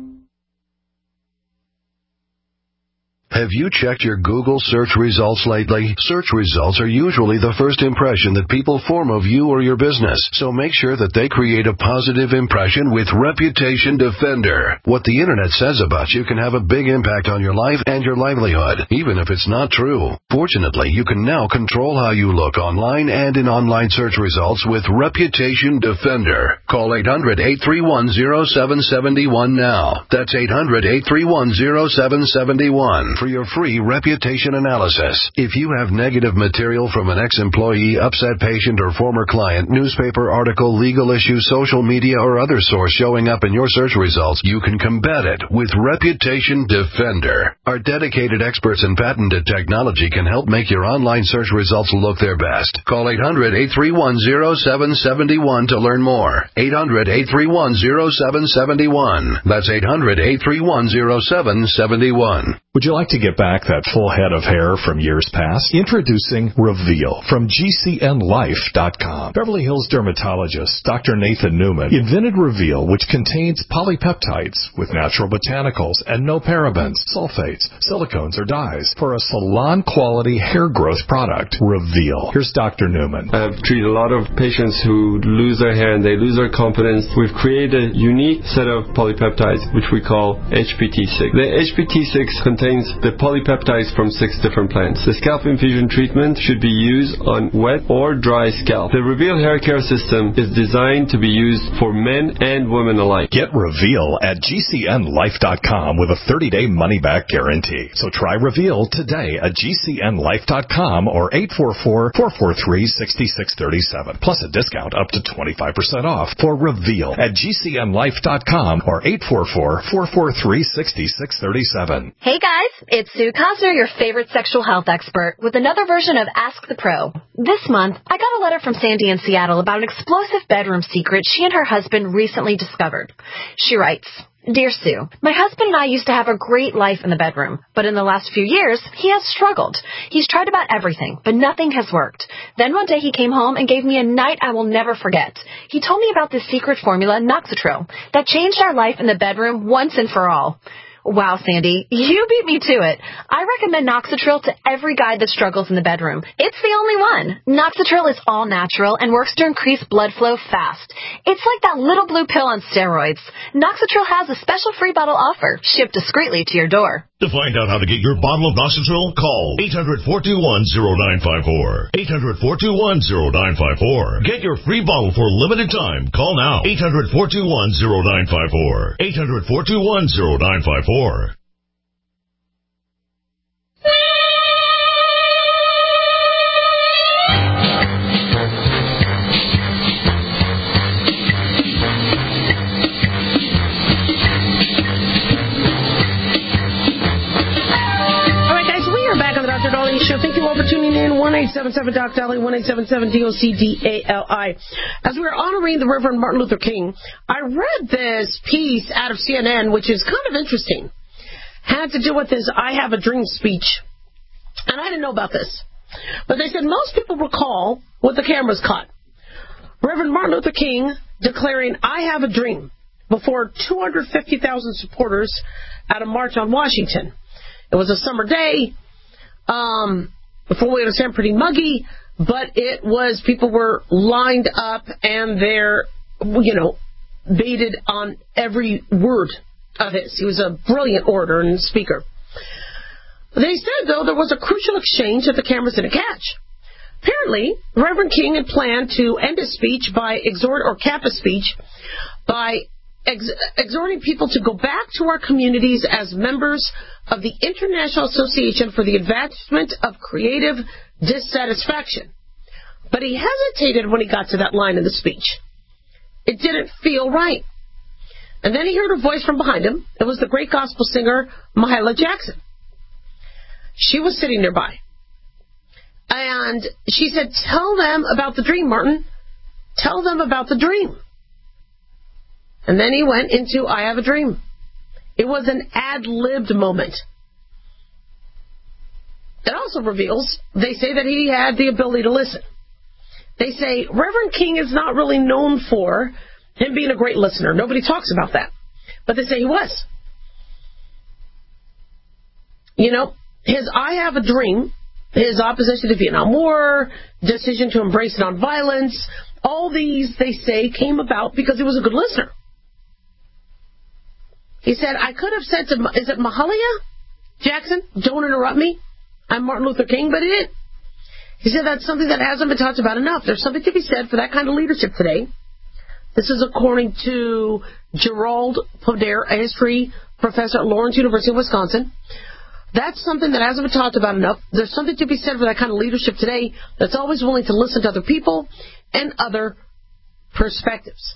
Speaker 2: Have you checked your Google search results lately? Search results are usually the first impression that people form of you or your business, so make sure that they create a positive impression with Reputation Defender. What the internet says about you can have a big impact on your life and your livelihood, even if it's not true. Fortunately, you can now control how you look online and in online search results with Reputation Defender. Call eight hundred, eight three one, oh seven seven one now. That's eight hundred, eight three one, oh seven seven one. For your free reputation analysis. If you have negative material from an ex-employee, upset patient, or former client, newspaper article, legal issue, social media, or other source showing up in your search results, you can combat it with Reputation Defender. Our dedicated experts in patented technology can help make your online search results look their best. Call eight hundred, eight three one, oh seven seven one to learn more. eight hundred, eight three one, oh seven seven one. That's eight hundred, eight three one, oh seven seven one.
Speaker 12: Would you like to get back that full head of hair from years past? Introducing Reveal from G C N life dot com. Beverly Hills dermatologist Doctor Nathan Newman invented Reveal, which contains polypeptides with natural botanicals and no parabens, sulfates, silicones, or dyes for a salon-quality hair growth product. Reveal. Here's Doctor Newman.
Speaker 4: I've treated a lot of patients who lose their hair and they lose their confidence. We've created a unique set of polypeptides, which we call H P T six. The H P T six contains the polypeptides from six different plants. The scalp infusion treatment should be used on wet or dry scalp. The Reveal hair care system is designed to be used for men and women alike.
Speaker 12: Get Reveal at G C N life dot com with a thirty-day money-back guarantee. So try Reveal today at G C N life dot com or eight four four, four four three, six six three seven. Plus a discount up to twenty-five percent off for Reveal at G C N life dot com or eight four four, four four three, six six three seven.
Speaker 24: Hey guys, it's Sue Cosner, your favorite sexual health expert, with another version of Ask the Pro. This month, I got a letter from Sandy in Seattle about an explosive bedroom secret she and her husband recently discovered. She writes, Dear Sue, my husband and I used to have a great life in the bedroom, but in the last few years, he has struggled. He's tried about everything, but nothing has worked. Then one day he came home and gave me a night I will never forget. He told me about this secret formula, Noxitril, that changed our life in the bedroom once and for all. Wow, Sandy, you beat me to it. I recommend Noxitril to every guy that struggles in the bedroom. It's the only one. Noxitril is all natural and works to increase blood flow fast. It's like that little blue pill on steroids. Noxitril has a special free bottle offer, shipped discreetly to your door.
Speaker 25: To find out how to get your bottle of Noxitril, call eight hundred, four two one, oh nine five four. eight hundred, four two one, oh nine five four. Get your free bottle for a limited time. Call now. eight hundred, four two one, oh nine five four. eight hundred, four two one, oh nine five four.
Speaker 3: Show. Thank you all for tuning in. one eight seven seven Doc Dolly, one eight seven seven D O C D A L I. As we were honoring the Reverend Martin Luther King, I read this piece out of C N N, which is kind of interesting. Had to do with his I Have a Dream speech. And I didn't know about this. But they said most people recall what the cameras caught. Reverend Martin Luther King declaring, I have a dream, before two hundred fifty thousand supporters at a march on Washington. It was a summer day. Um, before we understand, pretty muggy, but it was, people were lined up and they're, you know, baited on every word of his. He was a brilliant orator and speaker. They said, though, there was a crucial exchange that the cameras didn't catch. Apparently, Reverend King had planned to end his speech by exhort, or cap his speech, by ex- exhorting people to go back to our communities as members of the International Association for the Advancement of Creative Dissatisfaction. But he hesitated when he got to that line in the speech. It didn't feel right. And then he heard a voice from behind him. It was the great gospel singer, Mahalia Jackson. She was sitting nearby. And she said, tell them about the dream, Martin. Tell them about the dream. And then he went into I Have a Dream. It was an ad-libbed moment. It also reveals, they say that he had the ability to listen. They say Reverend King is not really known for him being a great listener. Nobody talks about that. But they say he was. You know, his I Have a Dream, his opposition to Vietnam War, decision to embrace nonviolence, all these, they say, came about because he was a good listener. He said, I could have said to, is it Mahalia Jackson? Don't interrupt me. I'm Martin Luther King, but he didn't. He said that's something that hasn't been talked about enough. There's something to be said for that kind of leadership today. This is according to Gerald Poder, a history professor at Lawrence University of Wisconsin. That's something that hasn't been talked about enough. There's something to be said for that kind of leadership today that's always willing to listen to other people and other perspectives.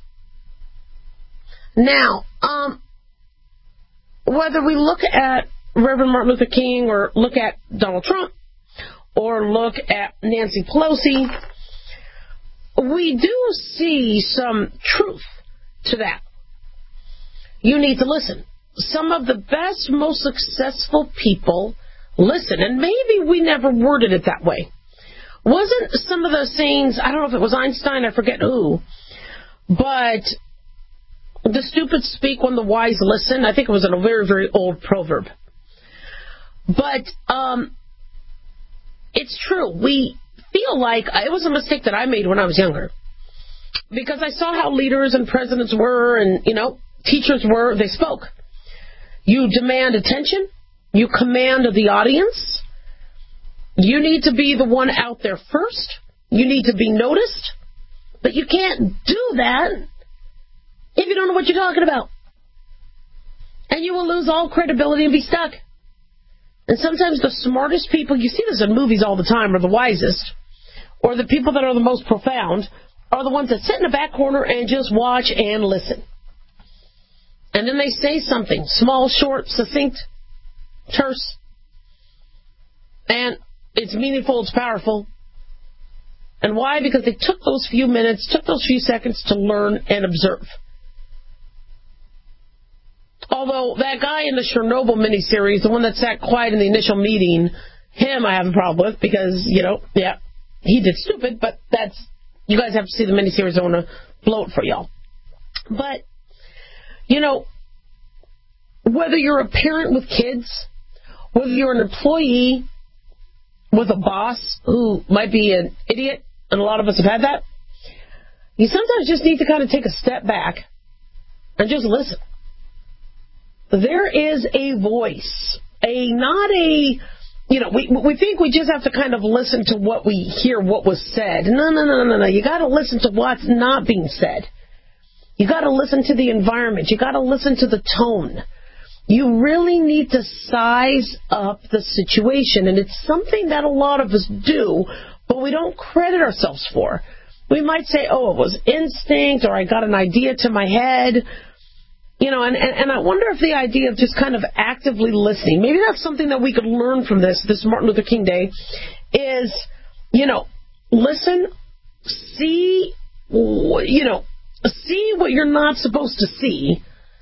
Speaker 3: Now, um, whether we look at Reverend Martin Luther King or look at Donald Trump or look at Nancy Pelosi, we do see some truth to that. You need to listen. Some of the best, most successful people listen, and maybe we never worded it that way. Wasn't some of the sayings, I don't know if it was Einstein, I forget who, but the stupid speak when the wise listen. I think it was in a very, very old proverb. But um, it's true. We feel like it was a mistake that I made when I was younger, because I saw how leaders and presidents were, and, you know, teachers were. They spoke. You demand attention. You command the audience. You need to be the one out there first. You need to be noticed. But you can't do that if you don't know what you're talking about. And you will lose all credibility and be stuck. And sometimes the smartest people, you see this in movies all the time, are the wisest, or the people that are the most profound, are the ones that sit in the back corner and just watch and listen. And then they say something small, short, succinct, terse, and it's meaningful, it's powerful. And why? Because they took those few minutes, took those few seconds to learn and observe. Although that guy in the Chernobyl miniseries, the one that sat quiet in the initial meeting, him I have a problem with because, you know, yeah, he did stupid, but that's, you guys have to see the miniseries. I want to blow it for y'all. But, you know, whether you're a parent with kids, whether you're an employee with a boss who might be an idiot, and a lot of us have had that, you sometimes just need to kind of take a step back and just listen. There is a voice, a not a, you know, we we think we just have to kind of listen to what we hear, what was said. No, no, no, no, no. You got to listen to what's not being said. You got to listen to the environment. You got to listen to the tone. You really need to size up the situation, and it's something that a lot of us do, but we don't credit ourselves for. We might say, oh, it was instinct, or I got an idea to my head. You know, and, and, and I wonder if the idea of just kind of actively listening, maybe that's something that we could learn from this, this Martin Luther King Day, is, you know, listen, see, you know, see what you're not supposed to see,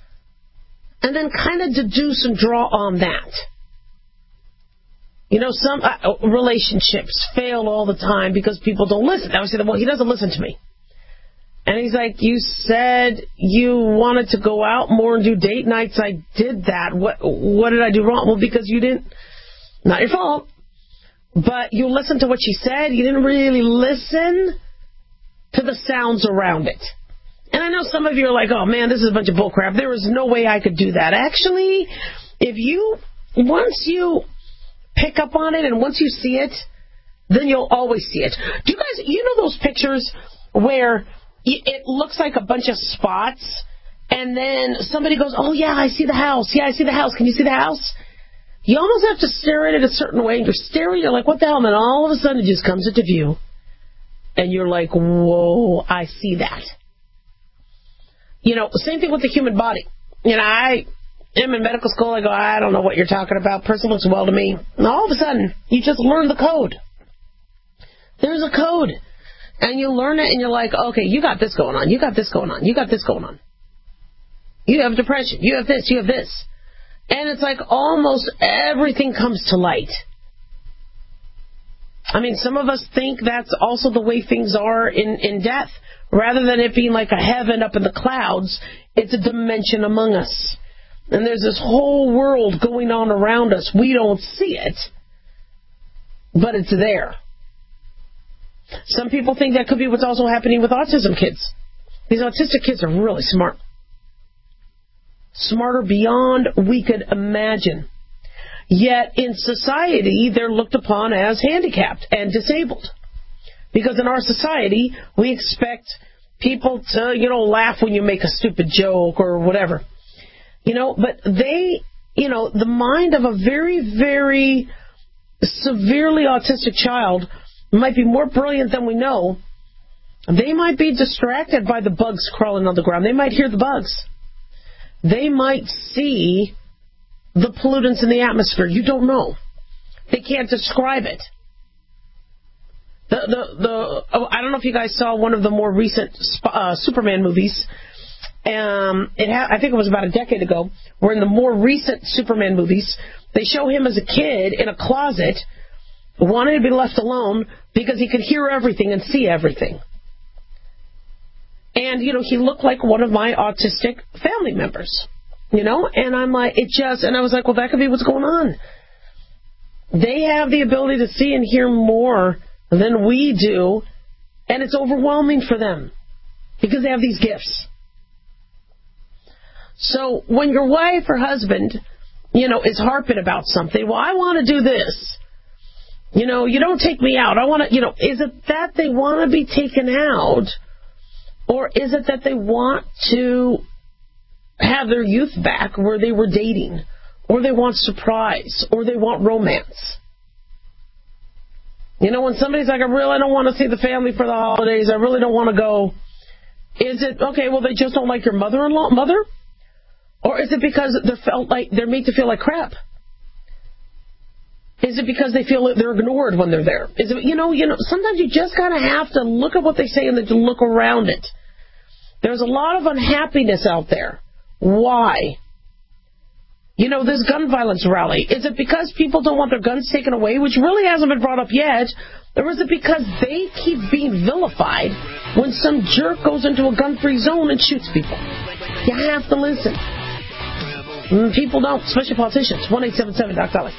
Speaker 3: and then kind of deduce and draw on that. You know, some uh, relationships fail all the time because people don't listen. I would say, well, he doesn't listen to me. And he's like, you said you wanted to go out more and do date nights. I did that. What what did I do wrong? Well, because you didn't, not your fault, but you listened to what she said. You didn't really listen to the sounds around it. And I know some of you are like, oh, man, this is a bunch of bullcrap. There is no way I could do that. Actually, if you, once you pick up on it and once you see it, then you'll always see it. Do you guys, you know those pictures where it looks like a bunch of spots, and then somebody goes, oh, yeah, I see the house. Yeah, I see the house. Can you see the house? You almost have to stare at it a certain way. And you're staring, you're like, what the hell? And then all of a sudden it just comes into view. And you're like, whoa, I see that. You know, same thing with the human body. You know, I am in medical school. I go, I don't know what you're talking about. Person looks well to me. And all of a sudden, you just learn the code. There's a code. And you learn it and you're like, okay, you got this going on. You got this going on. You got this going on. You have depression. You have this. You have this. And it's like almost everything comes to light. I mean, some of us think that's also the way things are in, in death. Rather than it being like a heaven up in the clouds, it's a dimension among us. And there's this whole world going on around us. We don't see it, but it's there. Some people think that could be what's also happening with autism kids. These autistic kids are really smart. Smarter beyond we could imagine. Yet in society, they're looked upon as handicapped and disabled. Because in our society, we expect people to, you know, laugh when you make a stupid joke or whatever. You know, but they, you know, the mind of a very, very severely autistic child might be more brilliant than we know. They might be distracted by the bugs crawling on the ground. They might hear the bugs. They might see the pollutants in the atmosphere. You don't know. They can't describe it. The the the oh, I don't know if you guys saw one of the more recent uh, Superman movies. Um, it ha- I think it was about a decade ago. Where in the more recent Superman movies, they show him as a kid in a closet, wanting to be left alone because he could hear everything and see everything. And you know, he looked like one of my autistic family members. You know, and I'm like, it just, and I was like, well, that could be what's going on. They have the ability to see and hear more than we do, and it's overwhelming for them because they have these gifts. So when your wife or husband, you know, is harping about something, well, I want to do this. You know, you don't take me out. I want to, you know, is it that they want to be taken out, or is it that they want to have their youth back where they were dating, or they want surprise, or they want romance? You know, when somebody's like, I really don't want to see the family for the holidays, I really don't want to go, is it, okay, well, they just don't like your mother-in-law, mother? Or is it because they're felt like they're made to feel like crap? Is it because they feel that they're ignored when they're there? Is it, you know, you know, sometimes you just kind of have to look at what they say and then to look around it. There's a lot of unhappiness out there. Why? You know, this gun violence rally, is it because people don't want their guns taken away, which really hasn't been brought up yet, or is it because they keep being vilified when some jerk goes into a gun-free zone and shoots people? You have to listen. People don't, especially politicians. one eight seven seven Doc Dolly.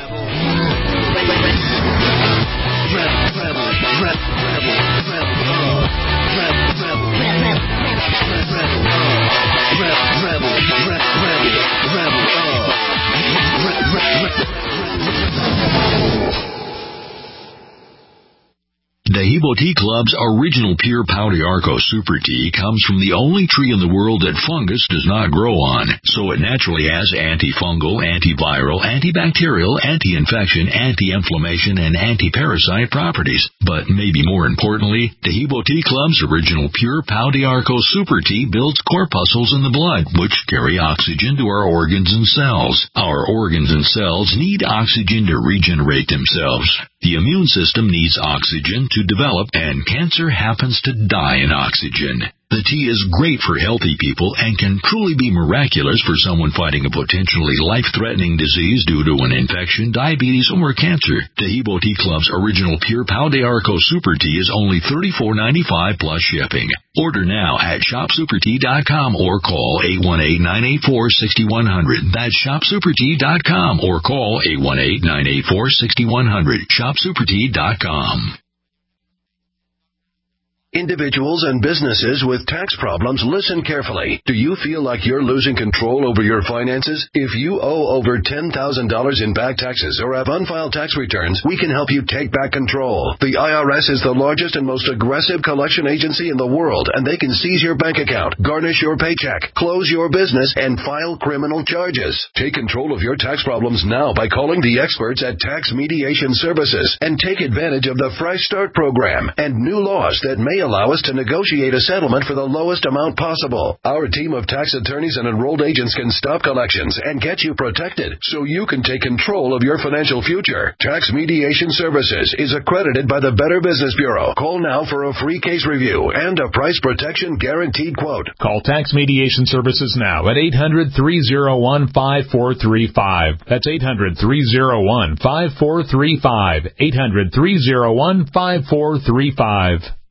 Speaker 5: Dehibo Tea Club's original pure Pau d'Arco Super Tea comes from the only tree in the world that fungus does not grow on, so it naturally has antifungal, antiviral, antibacterial, anti-infection, anti-inflammation, and anti-parasite properties. But maybe more importantly, Dehibo Tea Club's original pure Pau d'Arco Super Tea builds corpuscles in the blood, which carry oxygen to our organs and cells. Our organs and cells need oxygen to regenerate themselves. The immune system needs oxygen to develop, and cancer happens to die in oxygen. The tea is great for healthy people and can truly be miraculous for someone fighting a potentially life-threatening disease due to an infection, diabetes, or cancer. Dehibo Tea Club's original pure Pau d'Arco Super Tea is only thirty-four ninety-five plus shipping. Order now at shop super tea dot com or call eight one eight, nine eight four, six one zero zero. That's shop super tea dot com or call eight one eight, nine eight four, six one zero zero. shop super tea dot com.
Speaker 14: In
Speaker 2: Individuals and businesses with tax problems, listen carefully. Do you feel like you're losing control over your finances? If you owe over ten thousand dollars in back taxes or have unfiled tax returns, we can help you take back control. The I R S is the largest and most aggressive collection agency in the world, and they can seize your bank account, garnish your paycheck, close your business, and file criminal charges. Take control of your tax problems now by calling the experts at Tax Mediation Services and take advantage of the Fresh Start program and new laws that may allow us to negotiate a settlement for the lowest amount possible. Our team of tax attorneys and enrolled agents can stop collections and get you protected so you can take control of your financial future. Tax Mediation Services is accredited by the Better Business Bureau. Call now for a free case review and a price protection guaranteed quote.
Speaker 6: Call Tax Mediation Services now at eight hundred, three oh one, five four three five. That's eight hundred, three oh one, five four three five. eight hundred, three oh one, five four three five.